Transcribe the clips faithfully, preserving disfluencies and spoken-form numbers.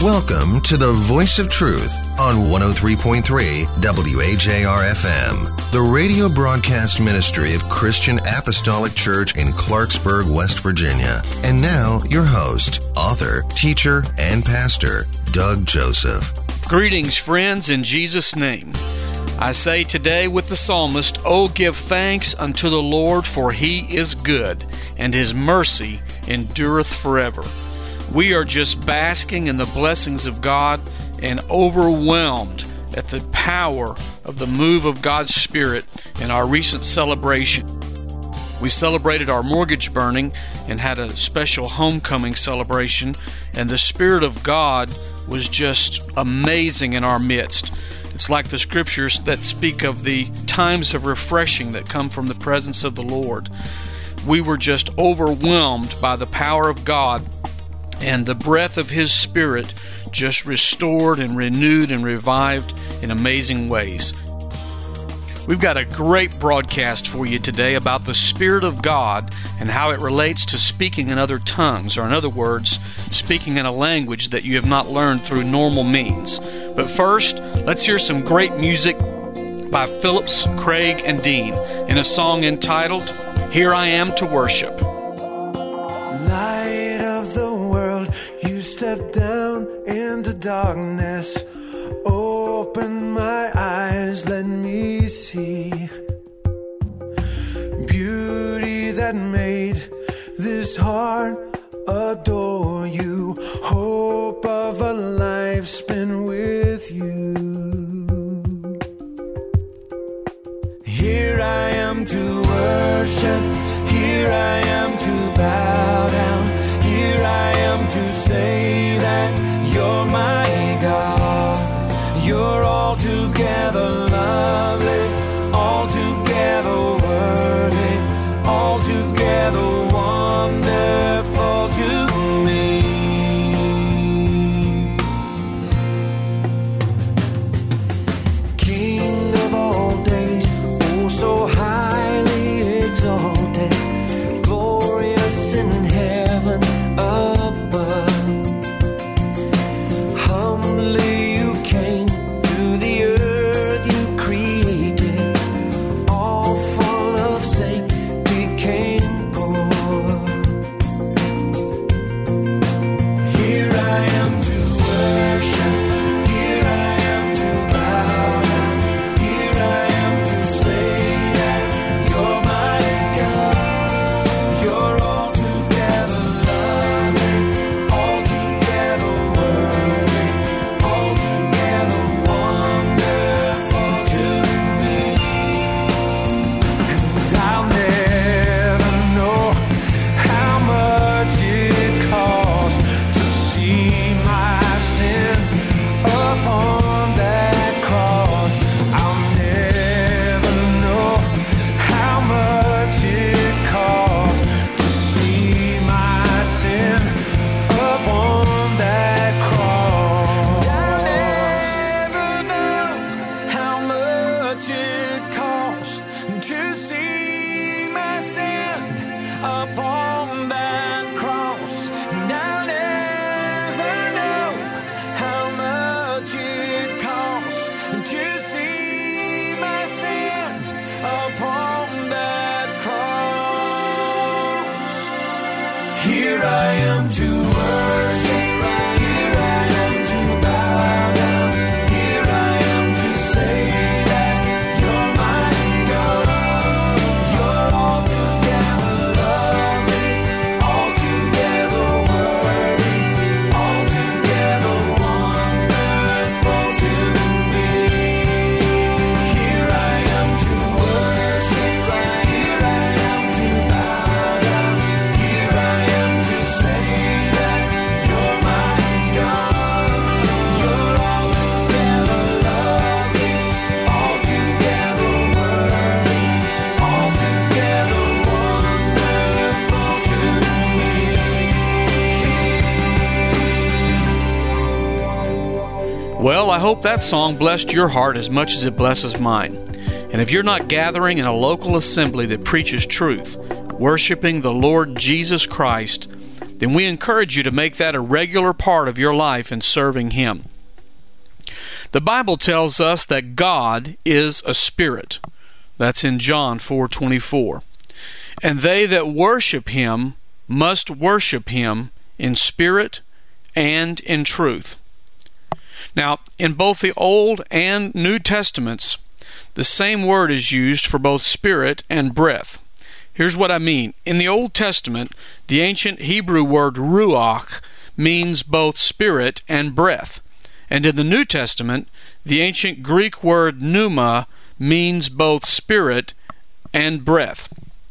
Welcome to the Voice of Truth on one oh three point three W A J R F M, the radio broadcast ministry of Christian Apostolic Church in Clarksburg, West Virginia. And now, your host, author, teacher, and pastor, Doug Joseph. Greetings, friends, in Jesus' name. I say today with the psalmist, "Oh, give thanks unto the Lord, for He is good, and His mercy endureth forever." We are just basking in the blessings of God and overwhelmed at the power of the move of God's Spirit in our recent celebration. We celebrated our mortgage burning and had a special homecoming celebration, and the Spirit of God was just amazing in our midst. It's like the scriptures that speak of the times of refreshing that come from the presence of the Lord. We were just overwhelmed by the power of God, and the breath of His Spirit just restored and renewed and revived in amazing ways. We've got a great broadcast for you today about the Spirit of God and how it relates to speaking in other tongues, or in other words, speaking in a language that you have not learned through normal means. But first, let's hear some great music by Phillips, Craig, and Dean in a song entitled, "Here I Am to Worship." Light of the world, you step down into darkness. Open my eyes, let me see beauty that made this heart adore you. Hope of a life spent with you. Here I am to worship. Here I am to bow down. Here I am to say that you're my God. You're altogether lovely, altogether worthy, altogether wonderful to me. King of all days, oh so highly exalted, glorious in heaven above. Humbly you came to the earth you created, all for love's sake became poor. Here I am to worship, here I am to bow down, here I am to say that you're my God. You're altogether lovely, altogether worthy, altogether wonderful to me. And I'll never know how much it cost to see my sin upon that cross. I'll never know how much it cost to see my sin upon that cross. I'll never know how much it cost to see my sin upon that cross. And I'll never know how much it cost to see my sin upon that cross. Here I am to worship, here I am to bow down, here I am to say that you're my God. You're altogether lovely, altogether worthy, altogether wonderful to me. Here I am to worship, here I am to bow down, here I am to say that you're my God. You're altogether lovely, altogether worthy, altogether wonderful to me. Well, I hope that song blessed your heart as much as it blesses mine. And if you're not gathering in a local assembly that preaches truth, worshiping the Lord Jesus Christ, then we encourage you to make that a regular part of your life in serving Him. The Bible tells us that God is a spirit. That's in John four twenty-four. And they that worship Him must worship Him in spirit and in truth. Now, in both the Old and New Testaments, the same word is used for both spirit and breath. Here's what I mean. In the Old Testament, the ancient Hebrew word ruach means both spirit and breath. And in the New Testament, the ancient Greek word pneuma means both spirit and breath.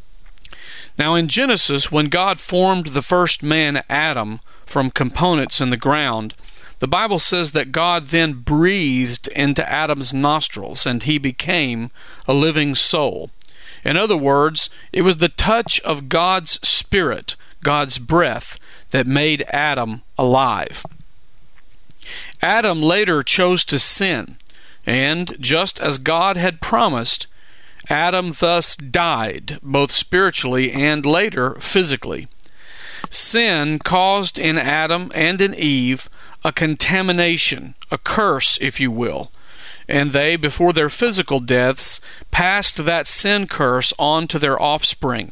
Now in Genesis, when God formed the first man, Adam, from components in the ground, the Bible says that God then breathed into Adam's nostrils, and he became a living soul. In other words, it was the touch of God's Spirit, God's breath, that made Adam alive. Adam later chose to sin, and just as God had promised, Adam thus died, both spiritually and later physically. Sin caused in Adam and in Eve a contamination, a curse, if you will, and they, before their physical deaths, passed that sin curse on to their offspring.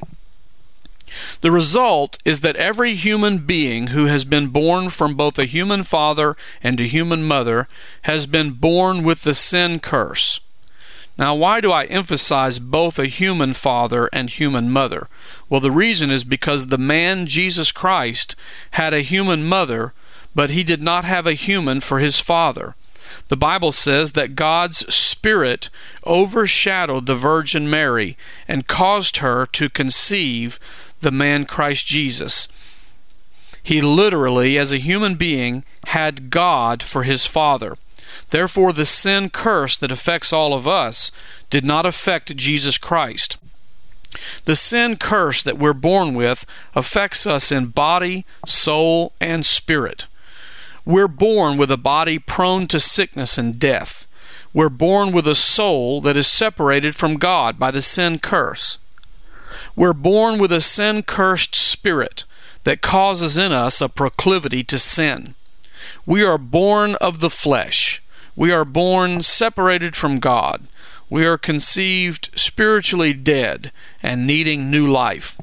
The result is that every human being who has been born from both a human father and a human mother has been born with the sin curse. Now, why do I emphasize both a human father and human mother? Well, the reason is because the man Jesus Christ had a human mother, but he did not have a human for his father. The Bible says that God's Spirit overshadowed the Virgin Mary and caused her to conceive the man Christ Jesus. He literally, as a human being, had God for his father. Therefore, the sin curse that affects all of us did not affect Jesus Christ. The sin curse that we're born with affects us in body, soul, and spirit. We're born with a body prone to sickness and death. We're born with a soul that is separated from God by the sin curse. We're born with a sin-cursed spirit that causes in us a proclivity to sin. We are born of the flesh. We are born separated from God. We are conceived spiritually dead and needing new life.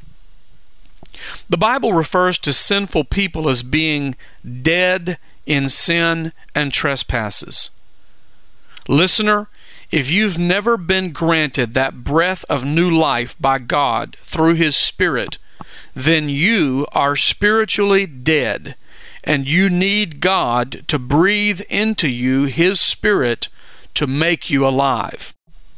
The Bible refers to sinful people as being dead in sin and trespasses. Listener, if you've never been granted that breath of new life by God through His Spirit, then you are spiritually dead, and you need God to breathe into you His Spirit to make you alive.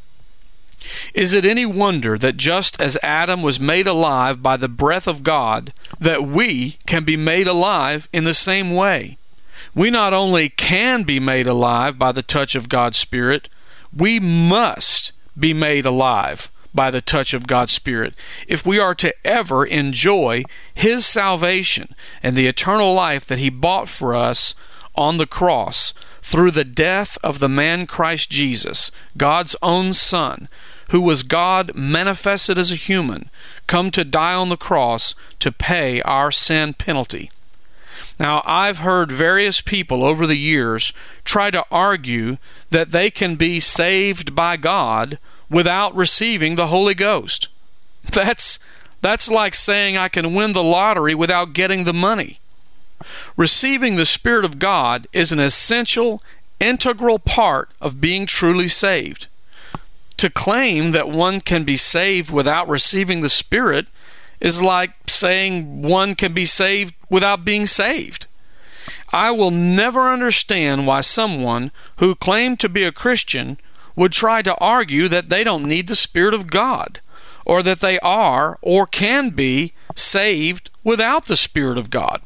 Is it any wonder that just as Adam was made alive by the breath of God, that we can be made alive in the same way? We not only can be made alive by the touch of God's Spirit, we must be made alive by the touch of God's Spirit if we are to ever enjoy His salvation and the eternal life that He bought for us on the cross through the death of the man Christ Jesus, God's own Son, who was God manifested as a human, come to die on the cross to pay our sin penalty. Now, I've heard various people over the years try to argue that they can be saved by God without receiving the Holy Ghost. That's, that's like saying I can win the lottery without getting the money. Receiving the Spirit of God is an essential, integral part of being truly saved. To claim that one can be saved without receiving the Spirit is like saying one can be saved without being saved. I will never understand why someone who claimed to be a Christian would try to argue that they don't need the Spirit of God, or that they are or can be saved without the Spirit of God.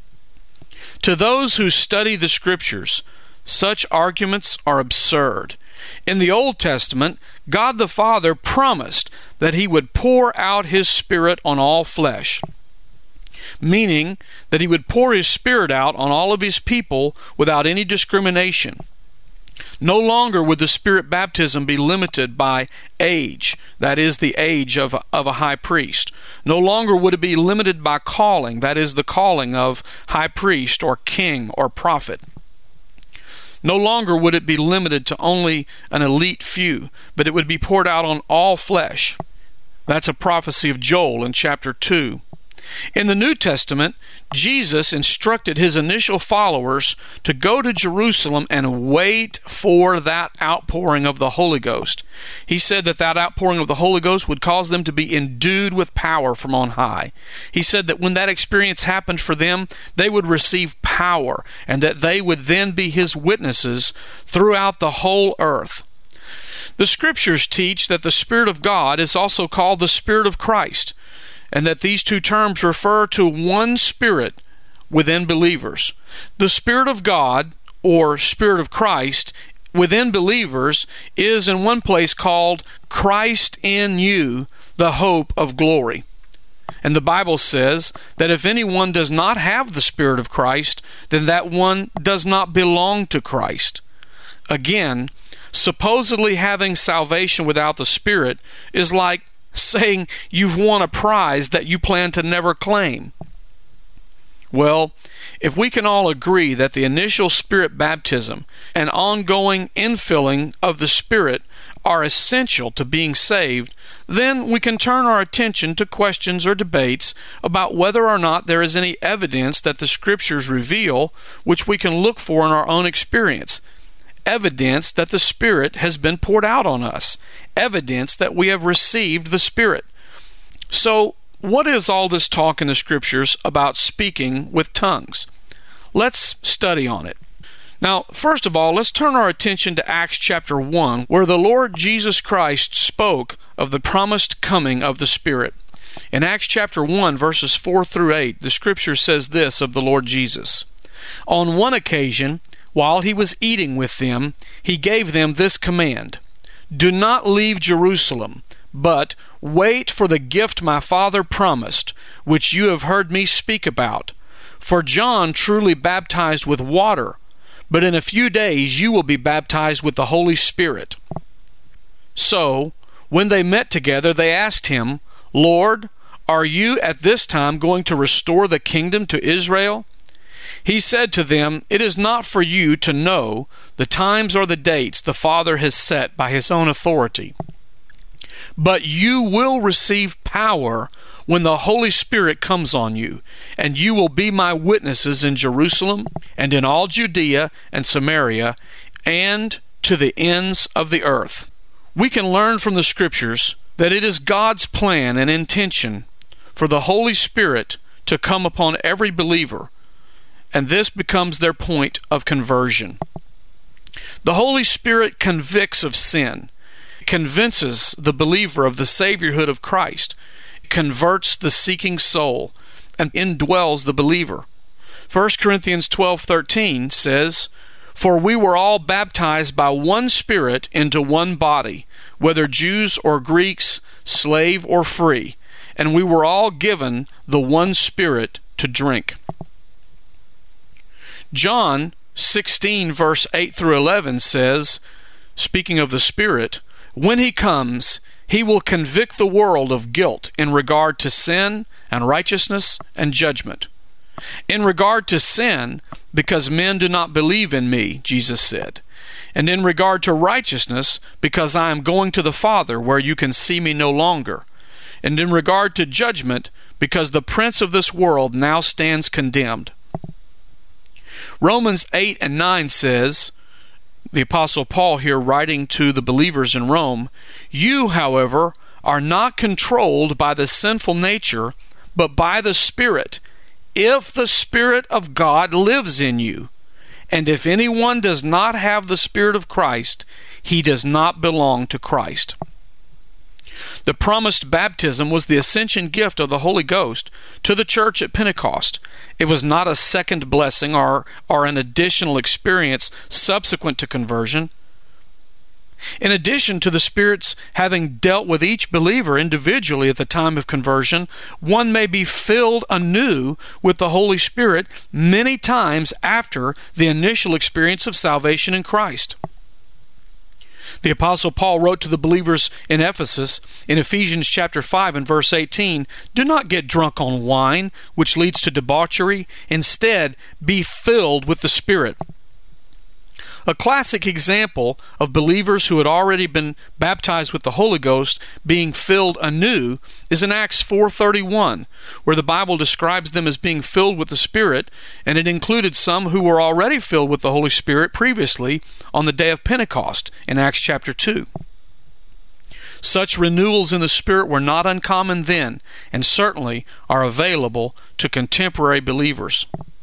To those who study the Scriptures, such arguments are absurd. In the Old Testament, God the Father promised that He would pour out His Spirit on all flesh, meaning that He would pour His Spirit out on all of His people without any discrimination. No longer would the Spirit baptism be limited by age, that is, the age of, of a high priest. No longer would it be limited by calling, that is, the calling of high priest or king or prophet. No longer would it be limited to only an elite few, but it would be poured out on all flesh. That's a prophecy of Joel in chapter two. In the New Testament, Jesus instructed his initial followers to go to Jerusalem and wait for that outpouring of the Holy Ghost. He said that that outpouring of the Holy Ghost would cause them to be endued with power from on high. He said that when that experience happened for them, they would receive power, and that they would then be his witnesses throughout the whole earth. The Scriptures teach that the Spirit of God is also called the Spirit of Christ, and that these two terms refer to one Spirit within believers. The Spirit of God, or Spirit of Christ, within believers is in one place called Christ in you, the hope of glory. And the Bible says that if anyone does not have the Spirit of Christ, then that one does not belong to Christ. Again, supposedly having salvation without the Spirit is like saying you've won a prize that you plan to never claim. Well, if we can all agree that the initial Spirit baptism and ongoing infilling of the Spirit are essential to being saved, then we can turn our attention to questions or debates about whether or not there is any evidence that the Scriptures reveal which we can look for in our own experience. Evidence that the Spirit has been poured out on us. Evidence that we have received the Spirit. So, what is all this talk in the Scriptures about speaking with tongues? Let's study on it. Now, first of all, let's turn our attention to Acts chapter one, where the Lord Jesus Christ spoke of the promised coming of the Spirit. In Acts chapter one, verses four through eight, the Scripture says this of the Lord Jesus. On one occasion, while he was eating with them, he gave them this command: Do not leave Jerusalem, but wait for the gift my Father promised, which you have heard me speak about. For John truly baptized with water, but in a few days you will be baptized with the Holy Spirit. So, when they met together, they asked him, Lord, are you at this time going to restore the kingdom to Israel? He said to them, It is not for you to know the times or the dates the Father has set by his own authority. But you will receive power when the Holy Spirit comes on you, and you will be my witnesses in Jerusalem and in all Judea and Samaria and to the ends of the earth. We can learn from the Scriptures that it is God's plan and intention for the Holy Spirit to come upon every believer, and this becomes their point of conversion. The Holy Spirit convicts of sin, convinces the believer of the Saviorhood of Christ, converts the seeking soul, and indwells the believer. First Corinthians twelve thirteen says, For we were all baptized by one Spirit into one body, whether Jews or Greeks, slave or free, and we were all given the one Spirit to drink. John sixteen, verse eight through eleven says, speaking of the Spirit, When he comes, he will convict the world of guilt in regard to sin and righteousness and judgment. In regard to sin, because men do not believe in me, Jesus said. And in regard to righteousness, because I am going to the Father where you can see me no longer. And in regard to judgment, because the prince of this world now stands condemned. Romans eight and nine says, the Apostle Paul here writing to the believers in Rome, You, however, are not controlled by the sinful nature, but by the Spirit, if the Spirit of God lives in you. And if anyone does not have the Spirit of Christ, he does not belong to Christ. The promised baptism was the ascension gift of the Holy Ghost to the church at Pentecost. It was not a second blessing or, or an additional experience subsequent to conversion. In addition to the Spirit's having dealt with each believer individually at the time of conversion, one may be filled anew with the Holy Spirit many times after the initial experience of salvation in Christ. The Apostle Paul wrote to the believers in Ephesus in Ephesians chapter five and verse eighteen, "Do not get drunk on wine, which leads to debauchery. Instead, be filled with the Spirit." A classic example of believers who had already been baptized with the Holy Ghost being filled anew is in Acts four thirty-one, where the Bible describes them as being filled with the Spirit, and it included some who were already filled with the Holy Spirit previously on the day of Pentecost in Acts chapter two. Such renewals in the Spirit were not uncommon then, and certainly are available to contemporary believers.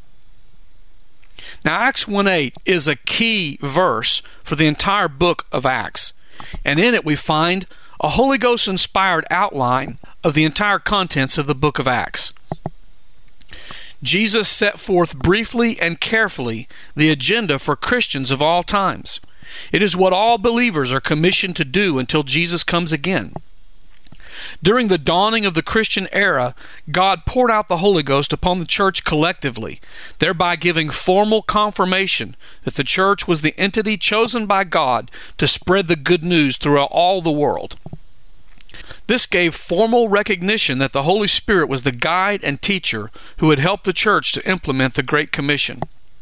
Now, Acts one eight is a key verse for the entire book of Acts, and in it we find a Holy Ghost-inspired outline of the entire contents of the book of Acts. Jesus set forth briefly and carefully the agenda for Christians of all times. It is what all believers are commissioned to do until Jesus comes again. During the dawning of the Christian era, God poured out the Holy Ghost upon the church collectively, thereby giving formal confirmation that the church was the entity chosen by God to spread the good news throughout all the world. This gave formal recognition that the Holy Spirit was the guide and teacher who would help the church to implement the Great Commission.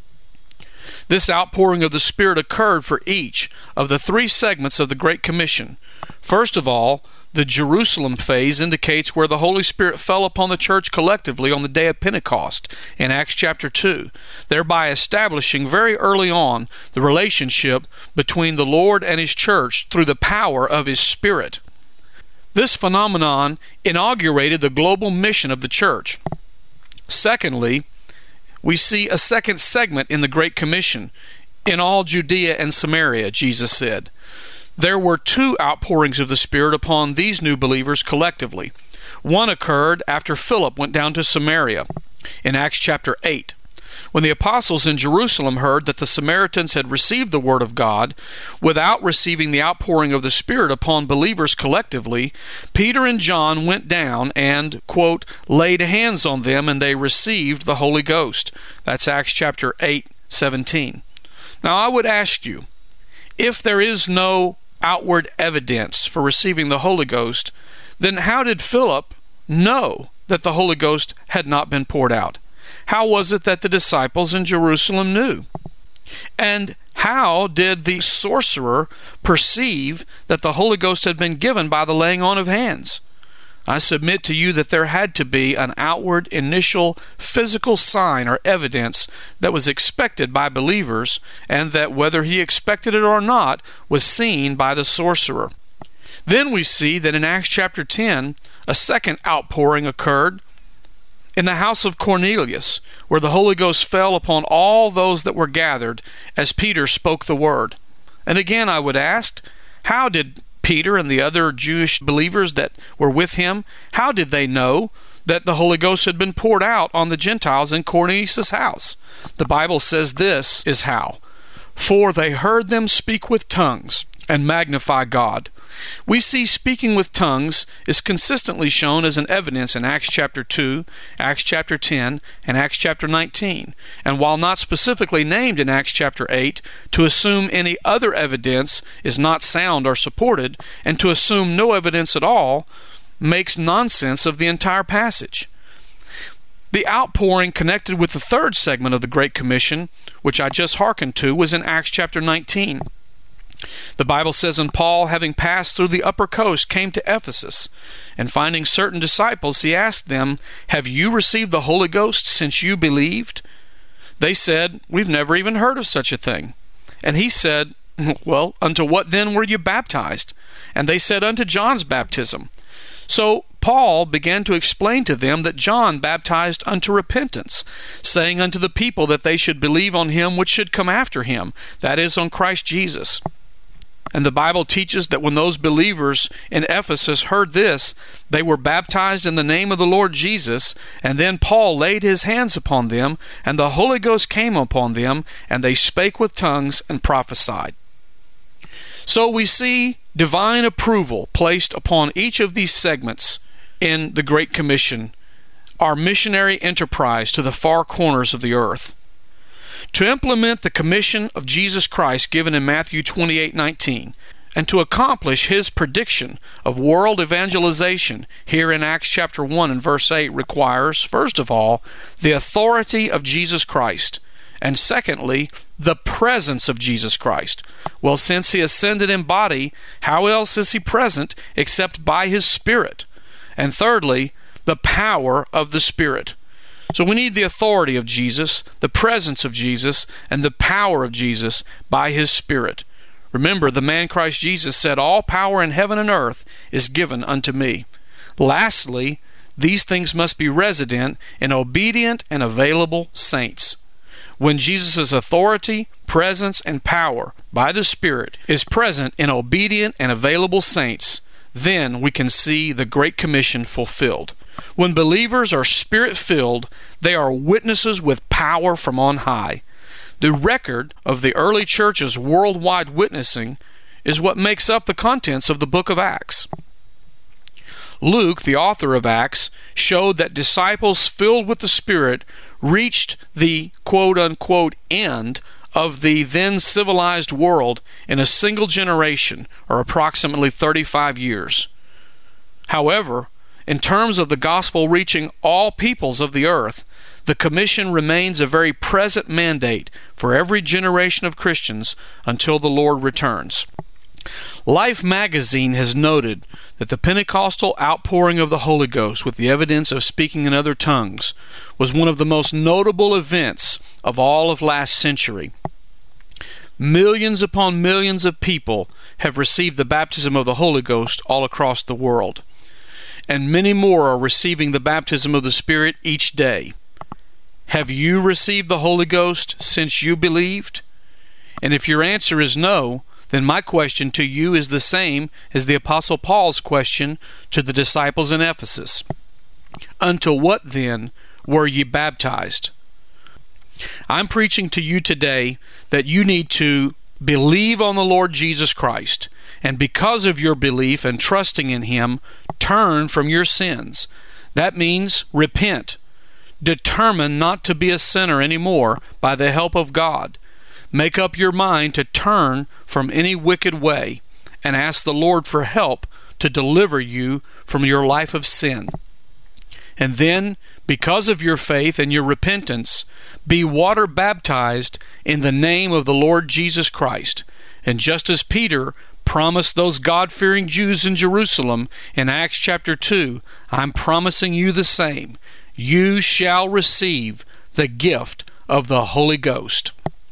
This outpouring of the Spirit occurred for each of the three segments of the Great Commission. First of all, the Jerusalem phase indicates where the Holy Spirit fell upon the church collectively on the day of Pentecost in Acts chapter two, thereby establishing very early on the relationship between the Lord and His church through the power of His Spirit. This phenomenon inaugurated the global mission of the church. Secondly, we see a second segment in the Great Commission. In all Judea and Samaria, Jesus said. There were two outpourings of the Spirit upon these new believers collectively. One occurred after Philip went down to Samaria in Acts chapter eight. When the apostles in Jerusalem heard that the Samaritans had received the Word of God without receiving the outpouring of the Spirit upon believers collectively, Peter and John went down and, quote, laid hands on them, and they received the Holy Ghost. That's Acts chapter eight, seventeen. Now I would ask you, if there is no outward evidence for receiving the Holy Ghost, then how did Philip know that the Holy Ghost had not been poured out? How was it that the disciples in Jerusalem knew? And how did the sorcerer perceive that the Holy Ghost had been given by the laying on of hands? I submit to you that there had to be an outward, initial, physical sign or evidence that was expected by believers, and that whether he expected it or not was seen by the sorcerer. Then we see that in Acts chapter ten, a second outpouring occurred in the house of Cornelius, where the Holy Ghost fell upon all those that were gathered as Peter spoke the word. And again I would ask, how did Peter and the other Jewish believers that were with him, how did they know that the Holy Ghost had been poured out on the Gentiles in Cornelius' house? The Bible says this is how. For they heard them speak with tongues and magnify God. We see speaking with tongues is consistently shown as an evidence in Acts chapter two, Acts chapter ten, and Acts chapter nineteen. And while not specifically named in Acts chapter eight, to assume any other evidence is not sound or supported, and to assume no evidence at all makes nonsense of the entire passage. The outpouring connected with the third segment of the Great Commission, which I just hearkened to, was in Acts chapter nineteen. The Bible says, and Paul, having passed through the upper coast, came to Ephesus, and finding certain disciples, he asked them, have you received the Holy Ghost since you believed? They said, we've never even heard of such a thing. And he said, well, unto what then were you baptized? And they said, unto John's baptism. So Paul began to explain to them that John baptized unto repentance, saying unto the people that they should believe on him which should come after him, that is, on Christ Jesus. And the Bible teaches that when those believers in Ephesus heard this, they were baptized in the name of the Lord Jesus, and then Paul laid his hands upon them, and the Holy Ghost came upon them, and they spake with tongues and prophesied. So we see divine approval placed upon each of these segments in the Great Commission, our missionary enterprise to the far corners of the earth. To implement the commission of Jesus Christ given in Matthew twenty-eight nineteen, and to accomplish his prediction of world evangelization here in Acts chapter one and verse eight requires, first of all, the authority of Jesus Christ, and secondly, the presence of Jesus Christ. Well, since he ascended in body, how else is he present except by his Spirit? And thirdly, the power of the Spirit. So we need the authority of Jesus, the presence of Jesus, and the power of Jesus by his Spirit. Remember, the man Christ Jesus said, "All power in heaven and earth is given unto me." Lastly, these things must be resident in obedient and available saints. When Jesus' authority, presence, and power by the Spirit is present in obedient and available saints, then we can see the Great Commission fulfilled. When believers are Spirit-filled, they are witnesses with power from on high. The record of the early church's worldwide witnessing is what makes up the contents of the book of Acts. Luke, the author of Acts, showed that disciples filled with the Spirit reached the quote-unquote end of the then civilized world in a single generation, or approximately thirty-five years. However, in terms of the gospel reaching all peoples of the earth, the commission remains a very present mandate for every generation of Christians until the Lord returns. Life magazine has noted that the Pentecostal outpouring of the Holy Ghost with the evidence of speaking in other tongues was one of the most notable events of all of last century. Millions upon millions of people have received the baptism of the Holy Ghost all across the world, and many more are receiving the baptism of the Spirit each day. Have you received the Holy Ghost since you believed? And if your answer is no, then my question to you is the same as the Apostle Paul's question to the disciples in Ephesus. Unto what then were ye baptized? I'm preaching to you today that you need to believe on the Lord Jesus Christ, and because of your belief and trusting in Him, turn from your sins. That means repent. Determine not to be a sinner anymore by the help of God. Make up your mind to turn from any wicked way and ask the Lord for help to deliver you from your life of sin. And then, because of your faith and your repentance, be water baptized in the name of the Lord Jesus Christ. And just as Peter promised those God-fearing Jews in Jerusalem in Acts chapter two, I'm promising you the same. You shall receive the gift of the Holy Ghost.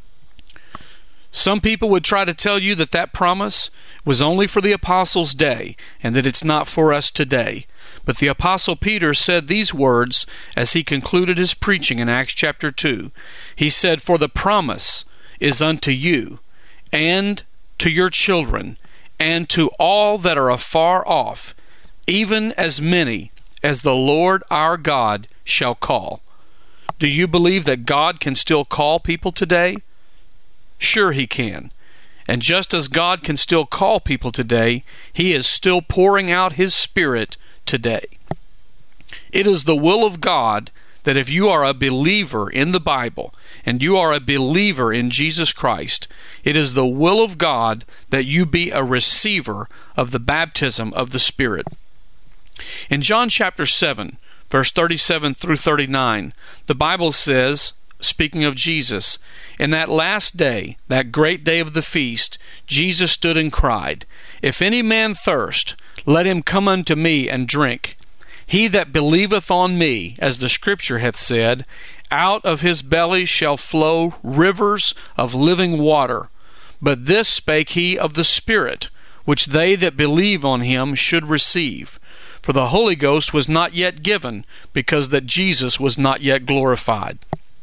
Some people would try to tell you that that promise was only for the apostles' day and that it's not for us today. But the Apostle Peter said these words as he concluded his preaching in Acts chapter two. He said, "For the promise is unto you, and to your children, and to all that are afar off, even as many as the Lord our God shall call." Do you believe that God can still call people today? Sure He can. And just as God can still call people today, He is still pouring out His Spirit today. It is the will of God that if you are a believer in the Bible and you are a believer in Jesus Christ, it is the will of God that you be a receiver of the baptism of the Spirit. In John chapter seven, verse thirty-seven through thirty-nine, the Bible says, speaking of Jesus, "In that last day, that great day of the feast, Jesus stood and cried, If any man thirst, let him come unto me and drink. He that believeth on me, as the Scripture hath said, out of his belly shall flow rivers of living water. But this spake he of the Spirit, which they that believe on him should receive. For the Holy Ghost was not yet given, because that Jesus was not yet glorified."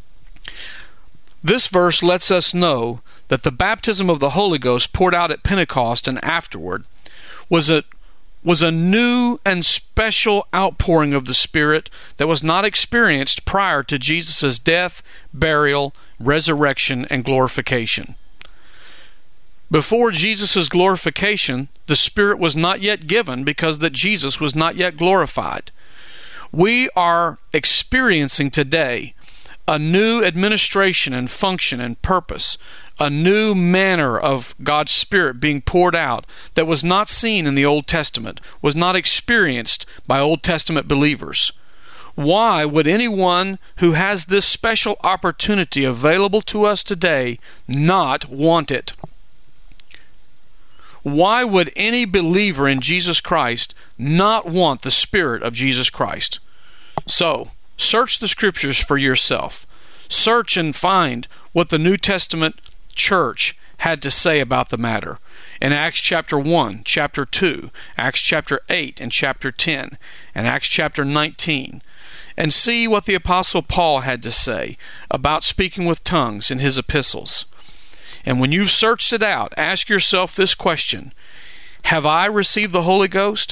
This verse lets us know that the baptism of the Holy Ghost poured out at Pentecost and afterward was a was a new and special outpouring of the Spirit that was not experienced prior to Jesus' death, burial, resurrection, and glorification. Before Jesus' glorification, the Spirit was not yet given because that Jesus was not yet glorified. We are experiencing today a new administration and function and purpose a new manner of God's Spirit being poured out that was not seen in the Old Testament, was not experienced by Old Testament believers. Why would anyone who has this special opportunity available to us today not want it? Why would any believer in Jesus Christ not want the Spirit of Jesus Christ? So, search the Scriptures for yourself. Search and find what the New Testament church had to say about the matter. In Acts chapter one, chapter two, Acts chapter eight, and chapter ten, and Acts chapter nineteen. And see what the Apostle Paul had to say about speaking with tongues in his epistles. And when you've searched it out, ask yourself this question: have I received the Holy Ghost?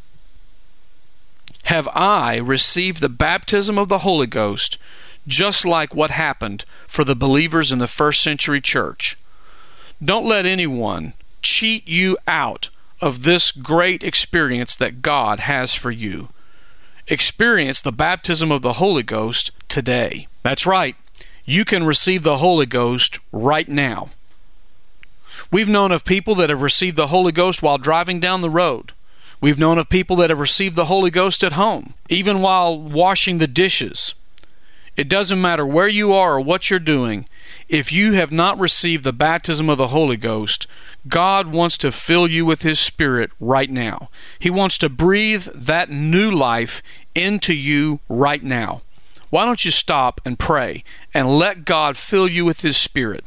Have I received the baptism of the Holy Ghost, just like what happened for the believers in the first century church? Don't let anyone cheat you out of this great experience that God has for you. Experience the baptism of the Holy Ghost today. That's right. You can receive the Holy Ghost right now. We've known of people that have received the Holy Ghost while driving down the road. We've known of people that have received the Holy Ghost at home, even while washing the dishes. It doesn't matter where you are or what you're doing. If you have not received the baptism of the Holy Ghost, God wants to fill you with His Spirit right now. He wants to breathe that new life into you right now. Why don't you stop and pray and let God fill you with His Spirit?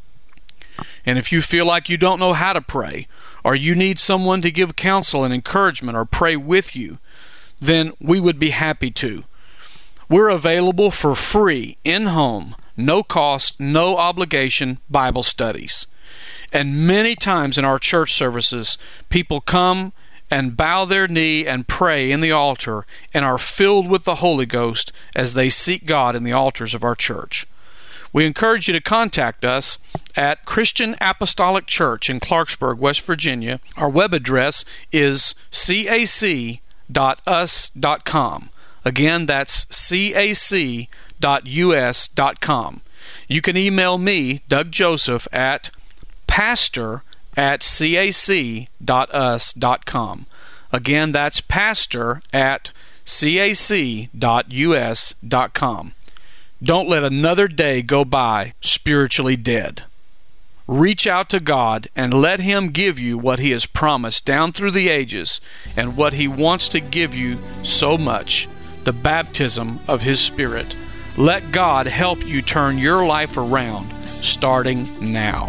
And if you feel like you don't know how to pray, or you need someone to give counsel and encouragement or pray with you, then we would be happy to. We're available for free, in-home, no cost, no obligation Bible studies. And many times in our church services, people come and bow their knee and pray in the altar and are filled with the Holy Ghost as they seek God in the altars of our church. We encourage you to contact us at Christian Apostolic Church in Clarksburg, West Virginia. Our web address is c a c dot u s dot com. Again, that's c a c dot u s dot com. You can email me, Doug Joseph, at pastor at c a c dot u s dot com. Again, that's pastor at c a c dot u s dot com. Don't let another day go by spiritually dead. Reach out to God and let Him give you what He has promised down through the ages and what He wants to give you so much, the baptism of His Spirit. Let God help you turn your life around starting now.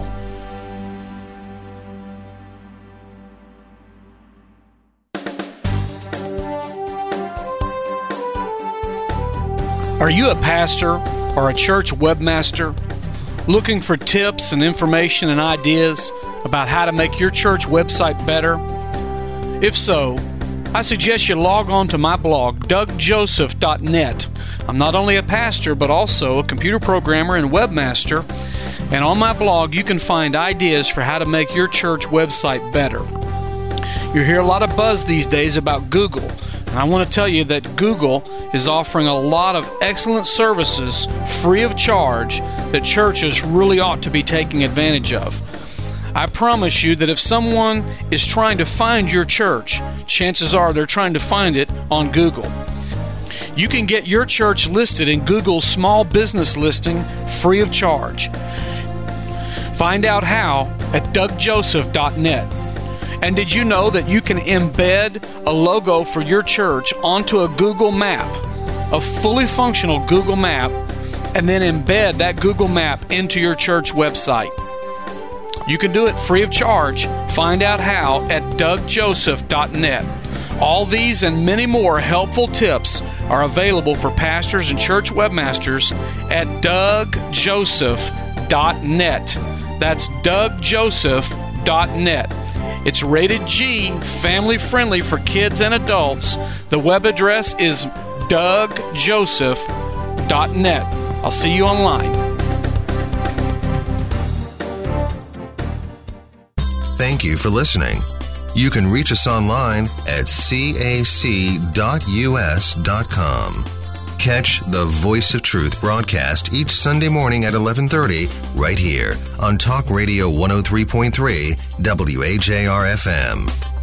Are you a pastor or a church webmaster looking for tips and information and ideas about how to make your church website better? If so, I suggest you log on to my blog, doug joseph dot net. I'm not only a pastor, but also a computer programmer and webmaster, and on my blog you can find ideas for how to make your church website better. You hear a lot of buzz these days about Google, and I want to tell you that Google is offering a lot of excellent services free of charge that churches really ought to be taking advantage of. I promise you that if someone is trying to find your church, chances are they're trying to find it on Google. You can get your church listed in Google's small business listing free of charge. Find out how at doug joseph dot net. And did you know that you can embed a logo for your church onto a Google map, a fully functional Google map, and then embed that Google map into your church website? You can do it free of charge. Find out how at doug joseph dot net. All these and many more helpful tips are available for pastors and church webmasters at doug joseph dot net. That's doug joseph dot net. It's rated G, family friendly for kids and adults. The web address is doug joseph dot net. I'll see you online. Thank you for listening. You can reach us online at c a c dot u s dot com. Catch the Voice of Truth broadcast each Sunday morning at eleven thirty right here on Talk Radio one oh three point three W A J R F M.